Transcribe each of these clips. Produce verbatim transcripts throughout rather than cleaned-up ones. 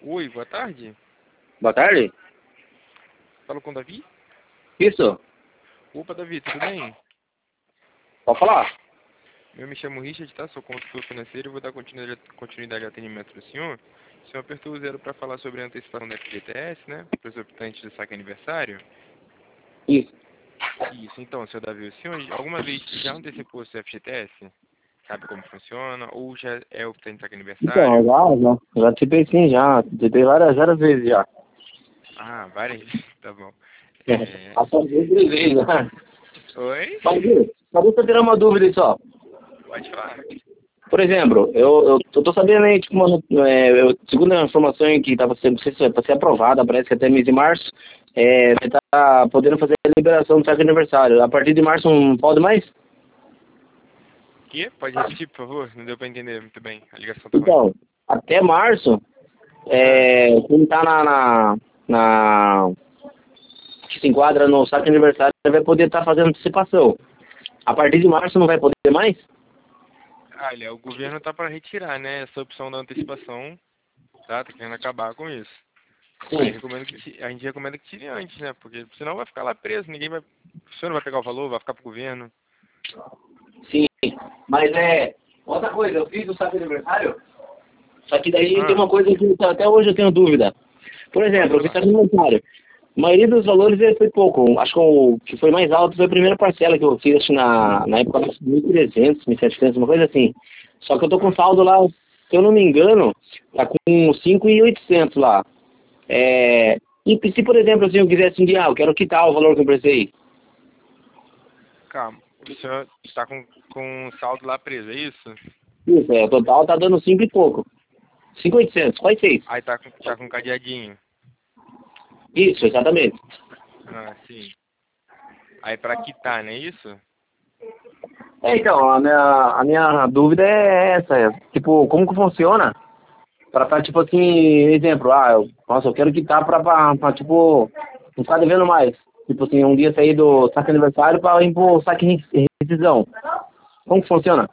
Oi, boa tarde. Boa tarde. Falo com o Davi? Isso. Opa, Davi, tudo bem? Pode falar. Eu me chamo Richard, tá? Sou consultor financeiro e vou dar continuidade continuidade ao atendimento do senhor. O senhor apertou o zero para falar sobre a antecipação da F G T S, né? Para os optantes do saque aniversário. Isso. Isso, então, senhor Davi, o senhor alguma vez já antecipou o seu F G T S? Sabe como funciona? Ou já é optante de saque Então, aniversário? já, já. Já tipei sim, já. Tipei várias, várias vezes já. Ah, várias. Tá bom. É. É... Até duas, três vezes, né? Oi? Mas, viu, só deixa eu tirar uma dúvida aí só. Pode falar. Por exemplo, eu, eu, eu tô sabendo aí, tipo, mano, é, eu, segundo a informação que estava sendo, não sei se vai ser aprovada, parece que até mês de março, é, você tá podendo fazer a liberação do saque aniversário. A partir de março não pode mais? Que? Pode repetir, por favor? Não deu para entender muito bem. A ligação tá ruim. Então, até março, Ah. é, quem tá na, na, na que se enquadra no saque aniversário vai poder estar fazendo antecipação. A partir de março não vai poder mais? Olha, o governo tá para retirar, né, essa opção da antecipação, tá? Tá querendo acabar com isso. Aí Sim, recomendo que ti- a gente recomenda que tire antes, né? Porque senão vai ficar lá preso, ninguém vai. O senhor não vai pegar o valor, vai ficar pro governo. sim. Mas é. Outra coisa, eu fiz o saque aniversário, só que daí tem Ah, uma coisa que até hoje eu tenho dúvida. Por pode exemplo, eu fiz falar. saque aniversário. A maioria dos valores ele foi pouco. Acho que o que foi mais alto foi a primeira parcela que eu fiz acho, na, na época mil e trezentos, mil e setecentos, uma coisa assim. Só que eu tô com Ah, saldo lá, se eu não me engano, tá com cinco mil e oitocentos lá. É, e se, por exemplo, assim, eu quisesse um dia, ah, eu quero quitar o valor que eu prestei. calma. O senhor está com, com saldo lá preso, é isso? Isso, é, o total tá dando cinco e pouco. cinco mil e oitocentos, quase seis. Aí tá com, tá com cadeadinho. Isso, exatamente. Ah, sim. Aí pra quitar, não é isso? É, então, a minha, a minha dúvida é essa, é, tipo, como que funciona? Pra tá, tipo assim, exemplo, ah, eu, nossa, eu quero quitar pra, pra, pra, tipo, não ficar devendo mais. Tipo assim, um dia sair do saque aniversário pra ir pro saque re- rescisão. Como que funciona?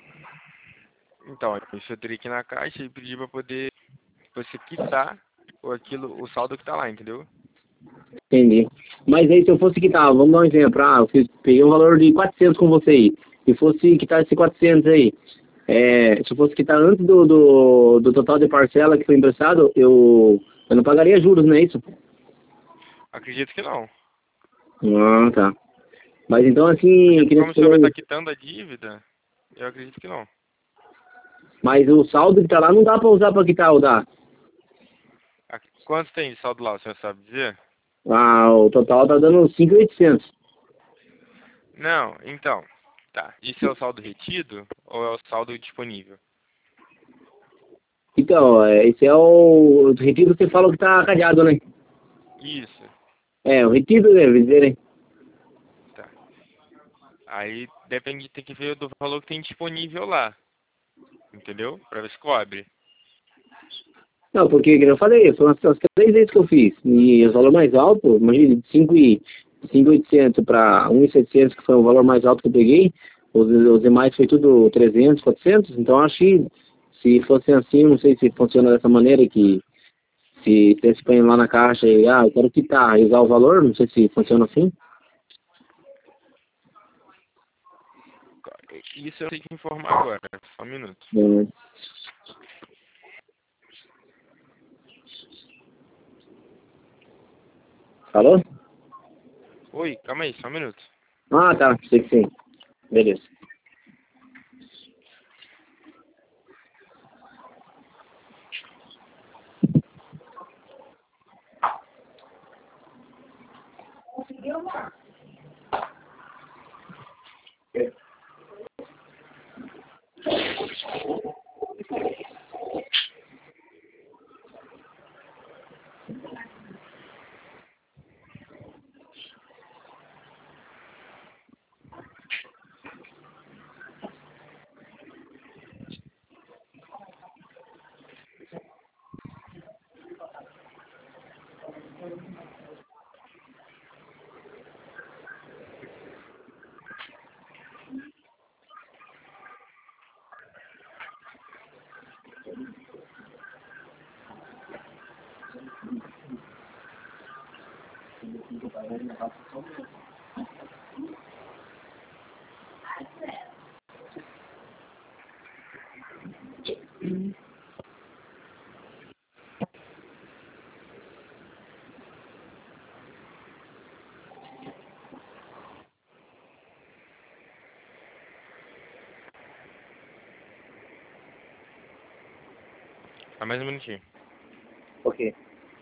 Então, isso eu teria que ir na caixa e pedir pra poder você quitar o, aquilo, o saldo que tá lá, entendeu? Entendi. Mas aí se eu fosse quitar, vamos dar um exemplo, ah, eu fiz, peguei um valor de quatrocentos com você aí, e fosse quitar esse quatrocentos aí, é, se eu fosse quitar antes do, do, do total de parcela que foi emprestado, eu, eu não pagaria juros, não é isso? Acredito que não. Ah, tá. Mas então Porque assim, que nem como você o senhor vai estar falou, quitando a dívida, eu acredito que não. mas o saldo que tá lá não dá pra usar pra quitar, ou dá? Ah, quanto tem de saldo lá, o senhor sabe dizer? Ah, o total tá dando cinco mil e oitocentos. Não, então. Tá. Isso é o saldo retido ou é o saldo disponível? Então, é, esse é o, o retiro que você falou que tá cadeado, né? Isso. É, o retiro, né, dizer, né? Tá. Aí depende, tem que ver do valor que tem disponível lá. Entendeu? Pra ver se cobre. Não, porque, como eu falei, foram as, as três vezes que eu fiz. E o valor mais alto, imagina, de cinco e cinco mil e oitocentos para um mil e setecentos, que foi o valor mais alto que eu peguei. Os, os demais foi tudo trezentos, quatrocentos. Então, acho que se fosse assim, não sei se funciona dessa maneira, que se você se põe lá na caixa e, ah, eu quero quitar e usar o valor, não sei se funciona assim. Isso eu tenho que informar agora. Só um minuto. É, falou? Oi, calma aí, só um minuto. Ah, tá, sei que sim. Beleza. Só mais um minutinho. Ok.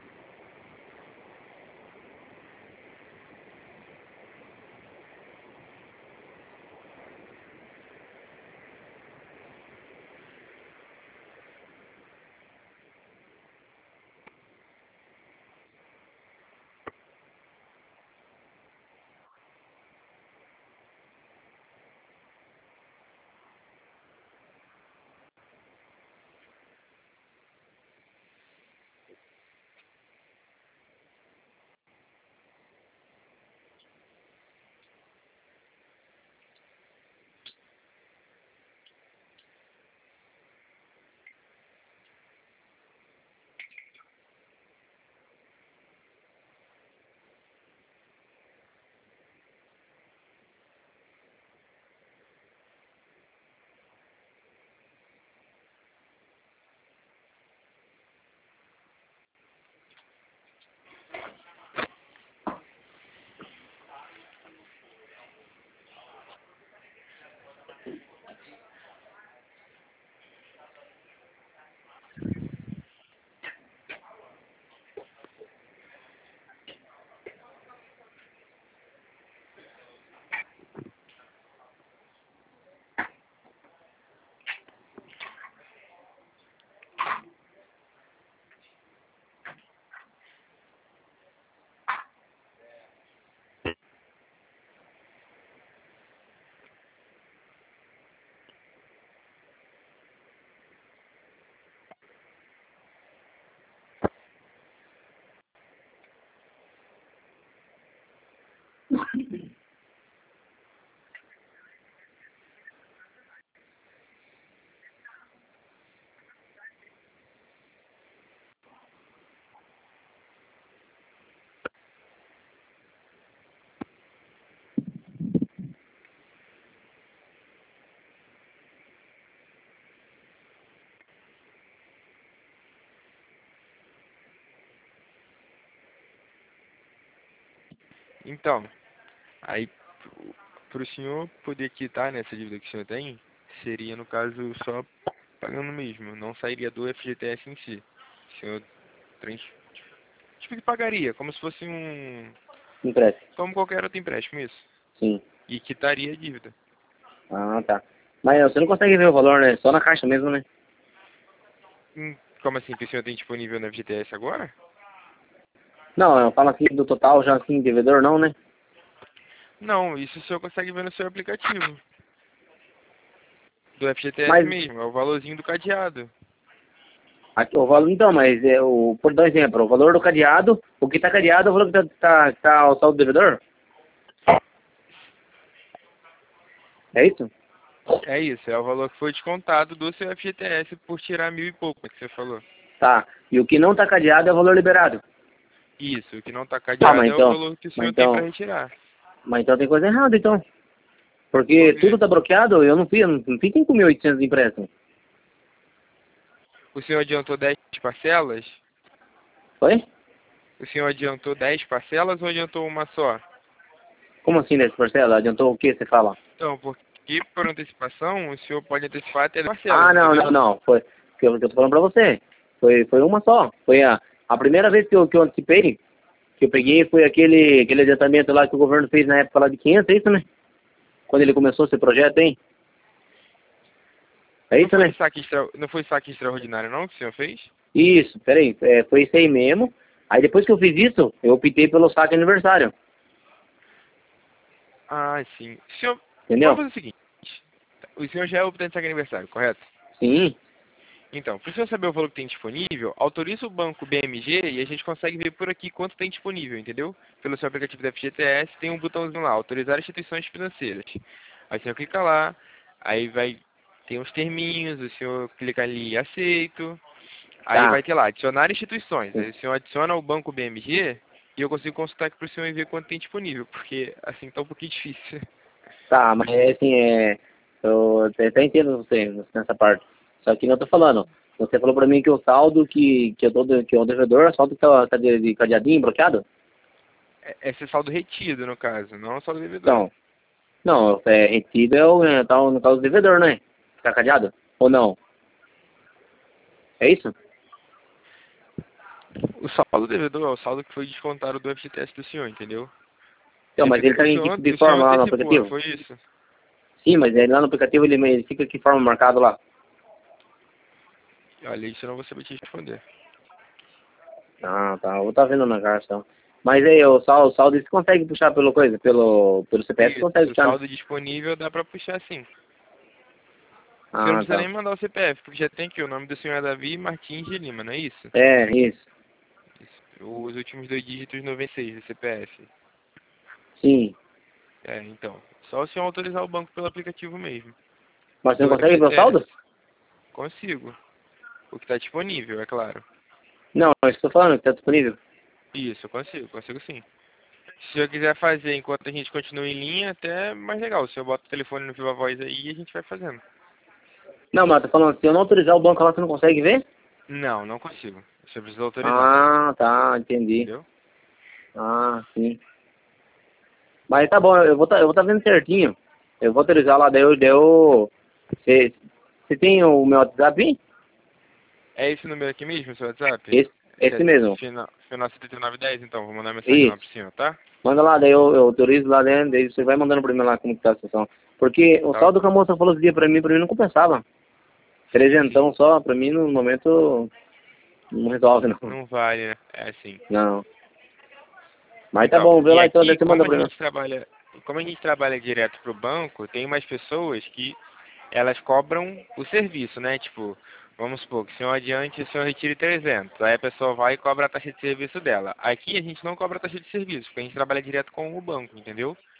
Então, aí para o senhor poder quitar nessa dívida que o senhor tem, seria no caso só pagando mesmo, não sairia do F G T S em si. O senhor trans... tipo que pagaria, como se fosse um... Empréstimo. como qualquer outro empréstimo, isso. Sim. E quitaria a dívida. Ah, tá. Mas você não consegue ver o valor, né? Só na caixa mesmo, né? Hum, Como assim, que o senhor tem disponível no F G T S agora? Não, eu falo assim do total já assim, devedor não, né? Não, isso o senhor consegue ver no seu aplicativo. Do F G T S Mas, mesmo, é o valorzinho do cadeado. aqui, o valor, então, mas, é, o, por dar um exemplo, o valor do cadeado, o que tá cadeado é o valor que tá, tá, tá ao saldo do devedor? É isso? É isso, é o valor que foi descontado do seu F G T S por tirar mil e pouco, que você falou. Tá. E o que não tá cadeado é o valor liberado. Isso, o que não está Tá, cadeado mas é o então, valor que o mas senhor tem para então, retirar. mas então tem coisa errada, então. Porque Porque tudo tá bloqueado, eu não fiz, eu não não fiz cinco mil e oitocentos de empréstimo. o senhor adiantou dez parcelas? Foi? O senhor adiantou dez parcelas ou adiantou uma só? Como assim nesse parcela? Adiantou o que você fala? Então, porque por antecipação, o senhor pode antecipar até dez parcelas, Ah, não, não, entendeu? não. Foi o que eu, que eu tô falando pra você. Foi, foi uma só. Foi a, a primeira vez que eu, que eu antecipei, que eu peguei, foi aquele, aquele adiantamento lá que o governo fez na época lá de quinhentos, é isso, né? Quando ele começou esse projeto, hein? É Não isso, foi né? saque, extra... não foi saque extraordinário não que o senhor fez? Isso, peraí. É, foi isso aí mesmo. Aí depois que eu fiz isso, eu optei pelo saque aniversário. Ah, sim. O senhor... Vamos Entendeu? fazer o seguinte. O senhor já é optante de saque aniversário, correto? Sim. Então, para o senhor saber o valor que tem disponível, autoriza o banco B M G e a gente consegue ver por aqui quanto tem disponível, entendeu? Pelo seu aplicativo da F G T S tem um botãozinho lá, autorizar instituições financeiras. Aí o senhor clica lá, aí vai ter uns terminhos, o senhor clica ali em aceito, aí Tá. vai ter lá, adicionar instituições. Aí o senhor adiciona o banco B M G e eu consigo consultar aqui pro senhor e ver quanto tem disponível, porque assim tá um pouquinho difícil. Tá, mas é assim, é, eu até até entendo você nessa parte. Só que não tô falando. Você falou pra mim que o saldo que, que eu tô, de- que é o devedor, o saldo tá, tá de, de cadeadinho, bloqueado? É, esse é saldo retido, no caso, não saldo devedor. Então, não, é, retido é o, é, tá, no caso do devedor, né? Tá cadeado? Ou não? É isso? O saldo devedor é o saldo que foi descontado do F G T S do senhor, entendeu? Então, mas ele O tá em senhor, que de o senhor forma lá no antecipou, não aplicativo? foi isso? Sim, mas ele lá no aplicativo ele, ele fica que forma marcado lá. Olha, isso eu não vou saber te responder. Ah, tá. Eu vou estar vendo na caixa, então. Mas aí, o saldo, o saldo você consegue puxar pelo coisa, pelo, pelo C P F, Isso, consegue o puxar, né? saldo disponível dá pra puxar sim. Você não Ah, precisa tá. nem mandar o C P F, porque já tem aqui o nome do senhor é Davi Martins de Lima, não é isso? É, isso. Isso. Os últimos dois dígitos noventa e seis do C P F. Sim. É, então. Só o senhor autorizar o banco pelo aplicativo mesmo. Mas você não Do consegue ver o F G T S. saldo? Consigo. O que está disponível, é claro. Não, eu estou falando que está disponível. Isso, eu consigo, consigo sim. Se eu quiser fazer enquanto a gente continua em linha, até é mais legal. Se eu boto o telefone no Viva Voz aí, a gente vai fazendo. Não, mas eu tô falando, se eu não autorizar o banco lá, você não consegue ver? Não, não consigo. Você precisa autorizar, Ah, tá, entendi. entendeu? Ah, sim. Mas tá bom, eu vou tá, eu vou tá vendo certinho. Eu vou autorizar lá, daí eu... Daí eu você, você tem o meu WhatsApp? É esse número aqui mesmo, seu WhatsApp? Esse, Esse esse é mesmo. final, final setenta e nove dez, então. Vou mandar mensagem lá Isso. pro senhor, tá? Manda lá, daí eu, eu autorizo lá dentro, daí você vai mandando pra mim lá como que tá a situação. Porque o Tá? saldo que a moça falou esse dia pra mim, pra mim não compensava. Sim, sim. Trezentão só, pra mim no momento não resolve não. Não vale, né? É assim. Não. Mas tá Então, bom, vê e lá então, aqui, daí você como manda a pra mim. gente trabalha, como a gente trabalha direto pro banco, tem umas pessoas que elas cobram o serviço, né? Tipo, vamos supor que se um adiante o senhor retire trezentos, aí a pessoa vai e cobra a taxa de serviço dela. Aqui a gente não cobra a taxa de serviço, porque a gente trabalha direto com o banco, entendeu?